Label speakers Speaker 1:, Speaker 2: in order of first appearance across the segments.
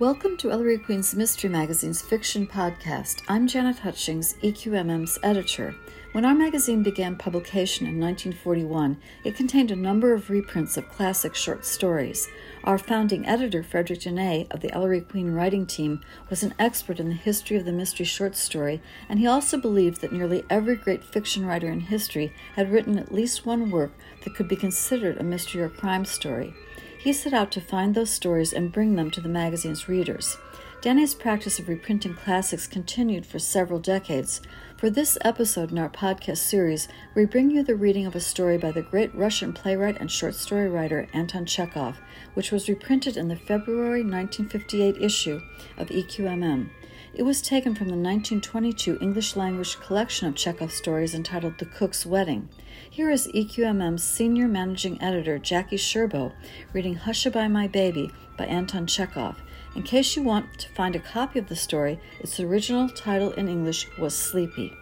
Speaker 1: Welcome to Ellery Queen's Mystery Magazine's fiction podcast. I'm Janet Hutchings, EQMM's editor. When our magazine began publication in 1941, it contained a number of reprints of classic short stories. Our founding editor, Frederick Genet, of the Ellery Queen writing team, was an expert in the history of the mystery short story, and he also believed that nearly every great fiction writer in history had written at least one work that could be considered a mystery or crime story. He set out to find those stories and bring them to the magazine's readers. Danny's practice of reprinting classics continued for several decades. For this episode in our podcast series, we bring you the reading of a story by the great Russian playwright and short story writer Anton Chekhov, which was reprinted in the February 1958 issue of EQMM. It was taken from the 1922 English-language collection of Chekhov stories entitled The Cook's Wedding. Here is EQMM's senior managing editor, Jackie Sherbo, reading Hushabye My Baby by Anton Chekhov. In case you want to find a copy of the story, its original title in English was Sleepy.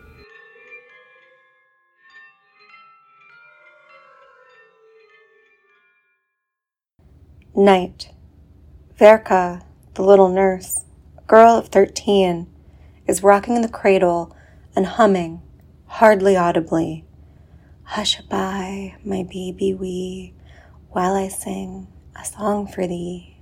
Speaker 2: Night. Verka, the little nurse, a girl of 13, is rocking in the cradle and humming, hardly audibly, "Hushabye, my baby wee, while I sing a song for thee."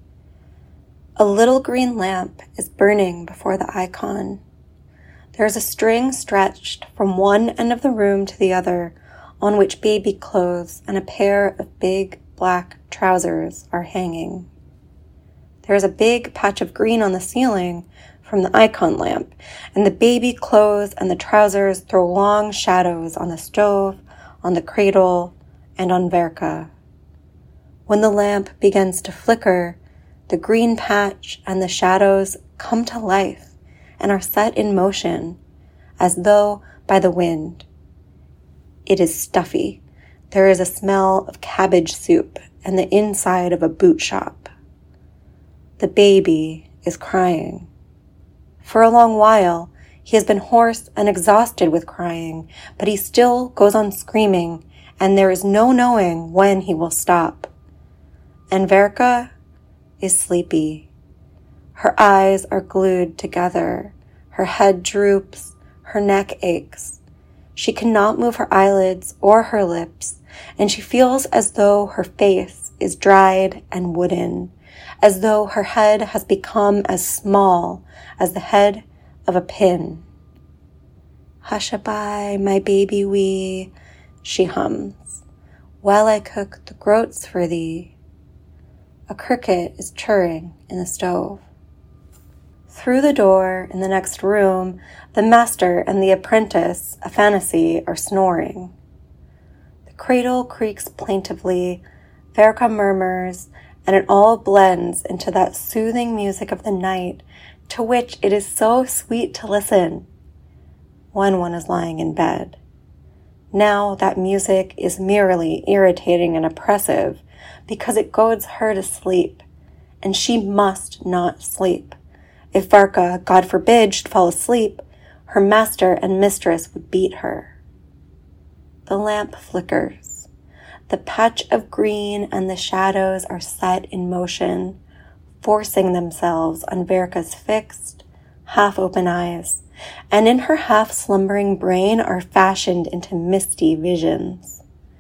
Speaker 2: A little green lamp is burning before the icon. There is a string stretched from one end of the room to the other on which baby clothes and a pair of big black trousers are hanging. There is a big patch of green on the ceiling from the icon lamp, and the baby clothes and the trousers throw long shadows on the stove, on the cradle, and on Verka. When the lamp begins to flicker, the green patch and the shadows come to life and are set in motion, as though by the wind. It is stuffy. There is a smell of cabbage soup and the inside of a boot shop. The baby is crying. For a long while, he has been hoarse and exhausted with crying, but he still goes on screaming, and there is no knowing when he will stop. And Verka is sleepy. Her eyes are glued together. Her head droops. Her neck aches. She cannot move her eyelids or her lips, and she feels as though her face is dried and wooden, as though her head has become as small as the head of a pin. "Hushabye, my baby wee," she hums, "while I cook the groats for thee." A cricket is churring in the stove. Through the door in the next room, the master and the apprentice, Afanassy, are snoring. The cradle creaks plaintively, Verka murmurs, and it all blends into that soothing music of the night to which it is so sweet to listen when one is lying in bed. Now that music is merely irritating and oppressive because it goads her to sleep, and she must not sleep. If Verka, God forbid, should fall asleep, her master and mistress would beat her. The lamp flickers. The patch of green and the shadows are set in motion, forcing themselves on Verka's fixed, half-open eyes, and in her half-slumbering brain are fashioned into misty visions.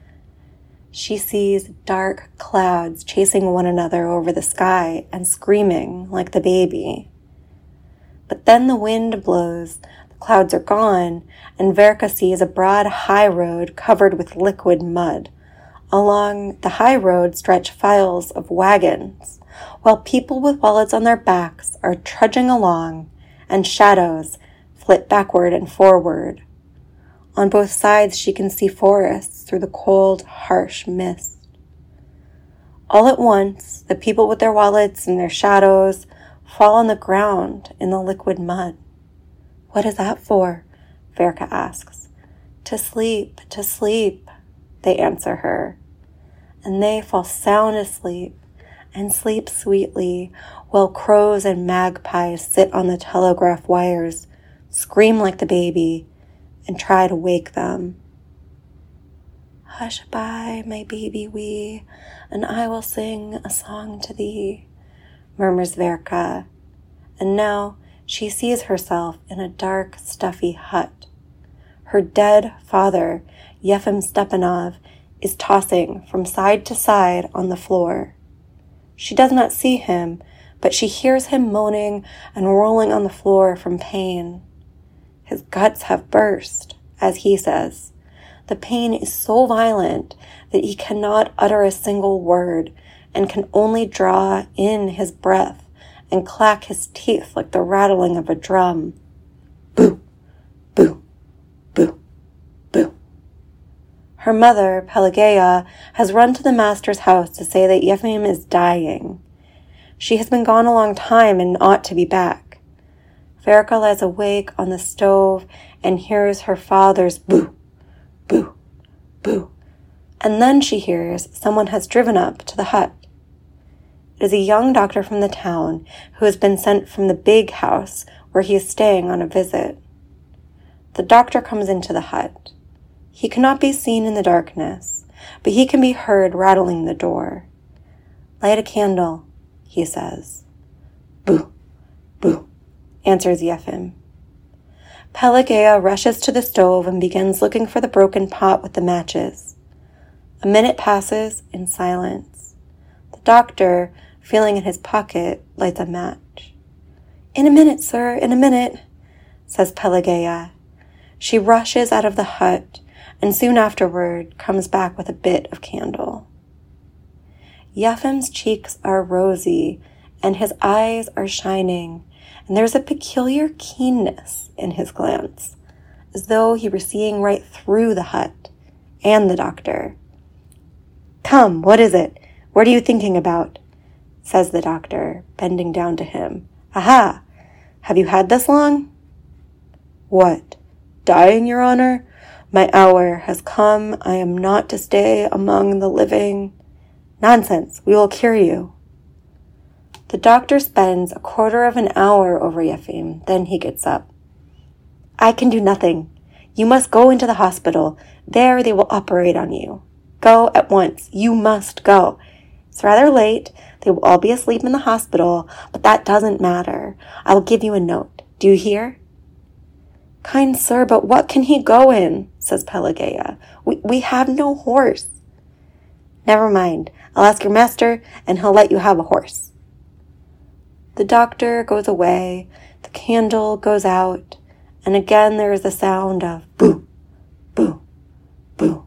Speaker 2: She sees dark clouds chasing one another over the sky and screaming like the baby. But then the wind blows, the clouds are gone, and Verka sees a broad high road covered with liquid mud. Along the high road stretch files of wagons, while people with wallets on their backs are trudging along, and shadows flit backward and forward. On both sides she can see forests through the cold, harsh mist. All at once, the people with their wallets and their shadows fall on the ground in the liquid mud. "What is that for?" Verka asks. To sleep, they answer her. And they fall sound asleep and sleep sweetly while crows and magpies sit on the telegraph wires, scream like the baby, and try to wake them. "Hushabye, my baby wee, and I will sing a song to thee," murmurs Verka, and now she sees herself in a dark, stuffy hut. Her dead father, Yefim Stepanov, is tossing from side to side on the floor. She does not see him, but she hears him moaning and rolling on the floor from pain. His guts have burst, as he says. The pain is so violent that he cannot utter a single word and can only draw in his breath and clack his teeth like the rattling of a drum. Boo, boo, boo, boo. Her mother, Pelageya, has run to the master's house to say that Yefim is dying. She has been gone a long time and ought to be back. Verka lies awake on the stove and hears her father's boo, boo, boo. And then she hears someone has driven up to the hut. It is a young doctor from the town who has been sent from the big house where he is staying on a visit. The doctor comes into the hut. He cannot be seen in the darkness, but he can be heard rattling the door. "Light a candle," he says. "Boo, boo," answers Yefim. Pelageya rushes to the stove and begins looking for the broken pot with the matches. A minute passes in silence. The doctor, feeling in his pocket, lights a match. "In a minute, sir, in a minute," says Pelageya. She rushes out of the hut and soon afterward comes back with a bit of candle. Yefim's cheeks are rosy and his eyes are shining, and there's a peculiar keenness in his glance, as though he were seeing right through the hut and the doctor. "Come, what is it? What are you thinking about?" says the doctor, bending down to him. "Aha! Have you had this long?" "What? Dying, Your Honor? My hour has come. I am not to stay among the living." "Nonsense! We will cure you." The doctor spends a quarter of an hour over Yefim, then he gets up. "I can do nothing. You must go into the hospital. There they will operate on you. Go at once. You must go. It's rather late. They will all be asleep in the hospital, but that doesn't matter. I will give you a note. Do you hear?" "Kind sir, but what can he go in?" says Pelageya. We have no horse." "Never mind. I'll ask your master, and he'll let you have a horse." The doctor goes away, the candle goes out, and again there is the sound of boo, boo, boo.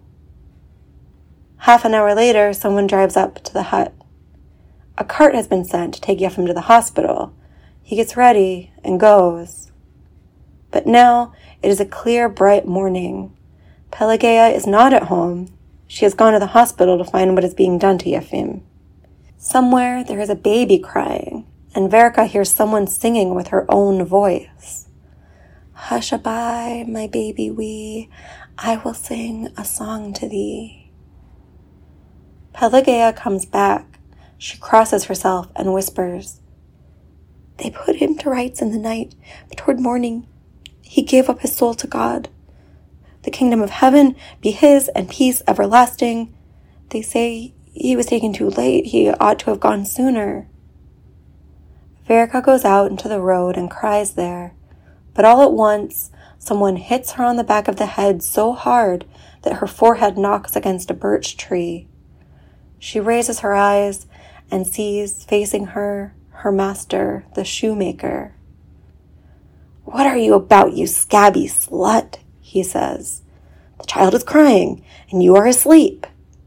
Speaker 2: Half an hour later, someone drives up to the hut. A cart has been sent to take Yefim to the hospital. He gets ready and goes. But now it is a clear, bright morning. Pelageya is not at home. She has gone to the hospital to find what is being done to Yefim. Somewhere there is a baby crying, and Verka hears someone singing with her own voice. "Hush-a-bye, my baby wee, I will sing a song to thee." Pelageya comes back. She crosses herself and whispers, "They put him to rights in the night, but toward morning he gave up his soul to God. The kingdom of heaven be his and peace everlasting. They say he was taken too late. He ought to have gone sooner." Verka goes out into the road and cries there, but all at once someone hits her on the back of the head so hard that her forehead knocks against a birch tree. She raises her eyes and sees facing her her master, the shoemaker. "What are you about, you scabby slut?" he says. "The child is crying, and you are asleep."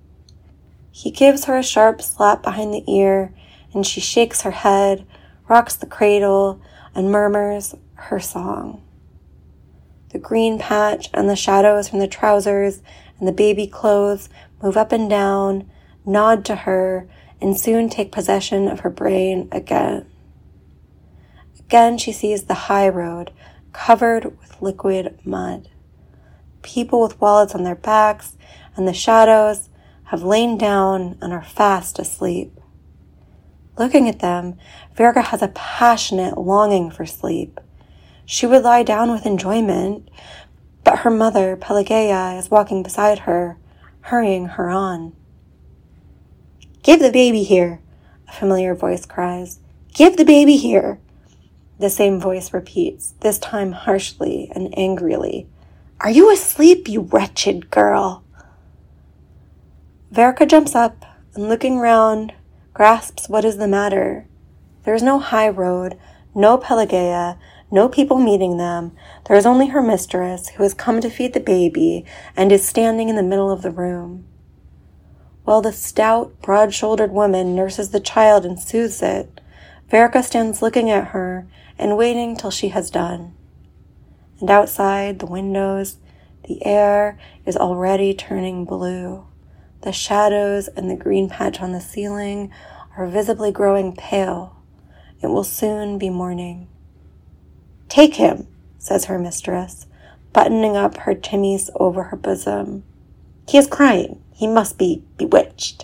Speaker 2: He gives her a sharp slap behind the ear, and she shakes her head, rocks the cradle, and murmurs her song. The green patch and the shadows from the trousers and the baby clothes move up and down, nod to her, and soon take possession of her brain again. Again she sees the high road, covered with liquid mud. People with wallets on their backs and the shadows have lain down and are fast asleep. Looking at them, Verka has a passionate longing for sleep. She would lie down with enjoyment, but her mother, Pelageya, is walking beside her, hurrying her on. "Give the baby here," a familiar voice cries. Give the baby here. The same voice repeats, this time harshly and angrily. Are you asleep, you wretched girl? Verka jumps up and, looking round, grasps what is the matter. There is no high road, no Pelageya, no people meeting them. There is only her mistress, who has come to feed the baby and is standing in the middle of the room. While the stout, broad-shouldered woman nurses the child and soothes it, Verka stands looking at her and waiting till she has done. And outside the windows, the air is already turning blue. The shadows and the green patch on the ceiling are visibly growing pale. It will soon be morning. Take him, says her mistress, buttoning up her chemise over her bosom. He is crying. He must be bewitched.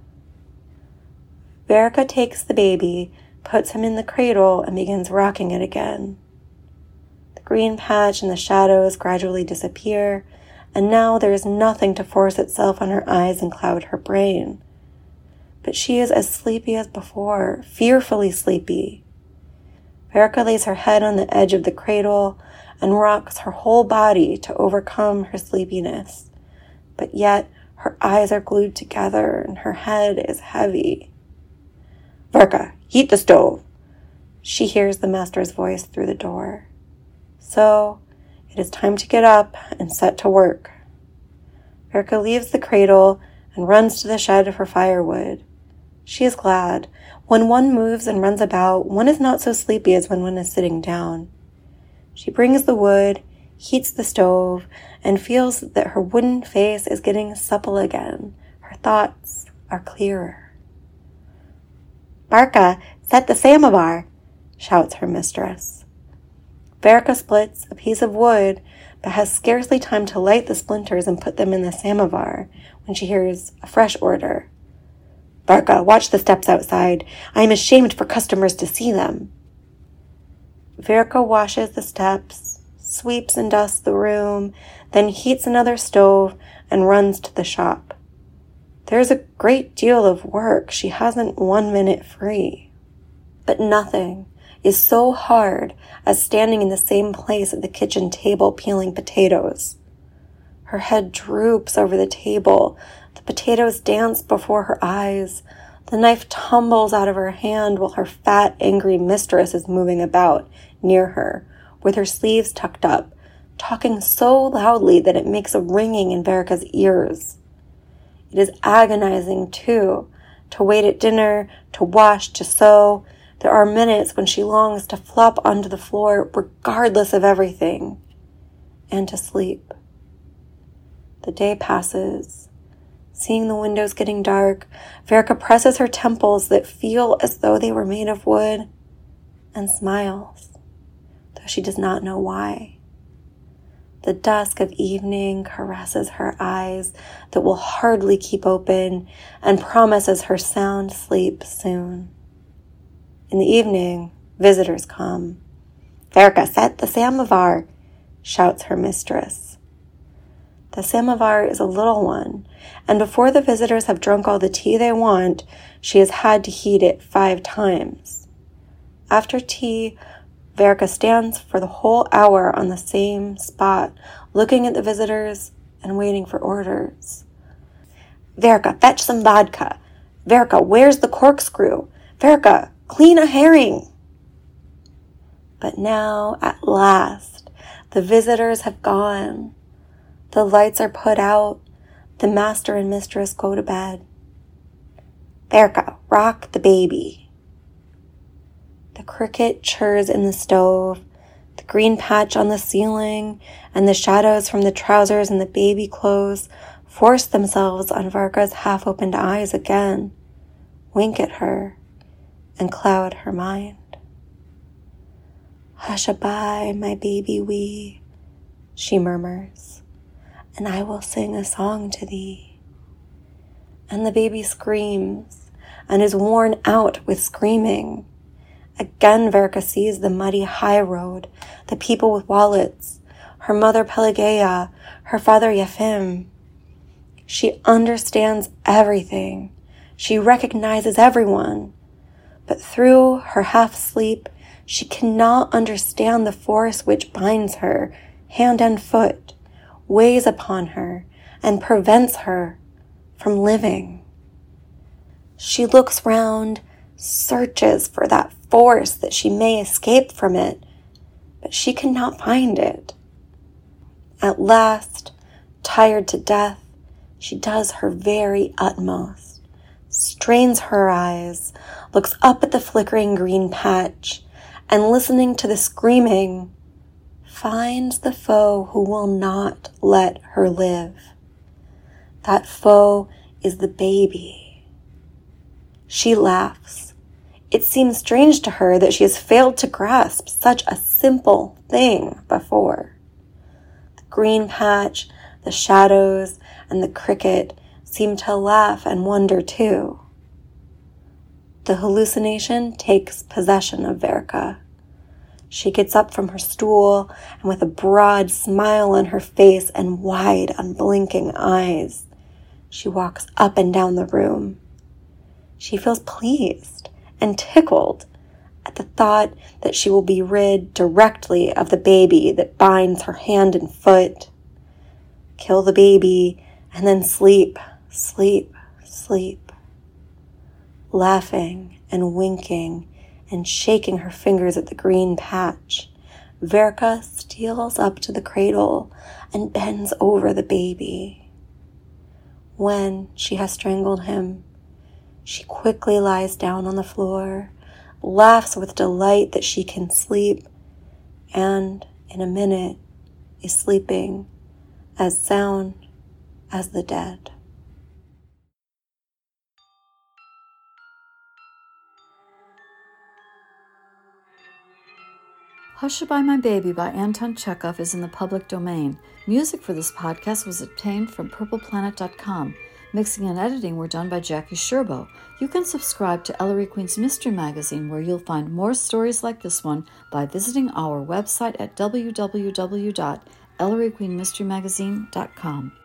Speaker 2: Verka takes the baby, puts him in the cradle, and begins rocking it again. The green patch and the shadows gradually disappear, and now there is nothing to force itself on her eyes and cloud her brain. But she is as sleepy as before, fearfully sleepy. Verka lays her head on the edge of the cradle and rocks her whole body to overcome her sleepiness. But yet her eyes are glued together and her head is heavy. Verka, heat the stove. She hears the master's voice through the door. So it is time to get up and set to work. Verka leaves the cradle and runs to the shed for firewood. She is glad. When one moves and runs about, one is not so sleepy as when one is sitting down. She brings the wood, heats the stove, and feels that her wooden face is getting supple again. Her thoughts are clearer. Verka, set the samovar, shouts her mistress. Verka splits a piece of wood, but has scarcely time to light the splinters and put them in the samovar when she hears a fresh order. Verka, watch the steps outside. I am ashamed for customers to see them. Verka washes the steps, sweeps and dusts the room, then heats another stove and runs to the shop. There's a great deal of work. She hasn't 1 minute free. But nothing is so hard as standing in the same place at the kitchen table peeling potatoes. Her head droops over the table. The potatoes dance before her eyes. The knife tumbles out of her hand while her fat, angry mistress is moving about near her, with her sleeves tucked up, talking so loudly that it makes a ringing in Verka's ears. It is agonizing, too, to wait at dinner, to wash, to sew. There are minutes when she longs to flop onto the floor, regardless of everything, and to sleep. The day passes. Seeing the windows getting dark, Verka presses her temples that feel as though they were made of wood and smiles, though she does not know why. The dusk of evening caresses her eyes that will hardly keep open and promises her sound sleep soon. In the evening, visitors come. Verka, set the samovar, shouts her mistress. The samovar is a little one, and before the visitors have drunk all the tea they want, she has had to heat it 5 times. After tea, Verka stands for the whole hour on the same spot, looking at the visitors and waiting for orders. Verka, fetch some vodka. Verka, where's the corkscrew? Verka, clean a herring. But now, at last, the visitors have gone. The lights are put out. The master and mistress go to bed. Verka, rock the baby. The cricket churs in the stove. The green patch on the ceiling and the shadows from the trousers and the baby clothes force themselves on Verka's half-opened eyes again, wink at her, and cloud her mind. Hush-a-bye, my baby wee, she murmurs, and I will sing a song to thee. And the baby screams and is worn out with screaming. Again Verka sees the muddy high road, the people with wallets, her mother Pelageya, her father Yefim. She understands everything. She recognizes everyone. But through her half-sleep, she cannot understand the force which binds her hand and foot, weighs upon her, and prevents her from living. She looks round, searches for that force that she may escape from it, but she cannot find it. At last, tired to death, she does her very utmost, strains her eyes, looks up at the flickering green patch, and listening to the screaming, finds the foe who will not let her live. That foe is the baby. She laughs. It seems strange to her that she has failed to grasp such a simple thing before. The green patch, the shadows, and the cricket seem to laugh and wonder too. The hallucination takes possession of Verka. She gets up from her stool, and with a broad smile on her face and wide, unblinking eyes, she walks up and down the room. She feels pleased and tickled at the thought that she will be rid directly of the baby that binds her hand and foot. Kill the baby, and then sleep, sleep, sleep. Laughing and winking and shaking her fingers at the green patch, Verka steals up to the cradle and bends over the baby. When she has strangled him, she quickly lies down on the floor, laughs with delight that she can sleep, and in a minute is sleeping as sound as the dead.
Speaker 1: Hushaby My Baby by Anton Chekhov is in the public domain. Music for this podcast was obtained from purpleplanet.com. Mixing and editing were done by Jackie Sherbo. You can subscribe to Ellery Queen's Mystery Magazine, where you'll find more stories like this one by visiting our website at www.elleryqueenmysterymagazine.com.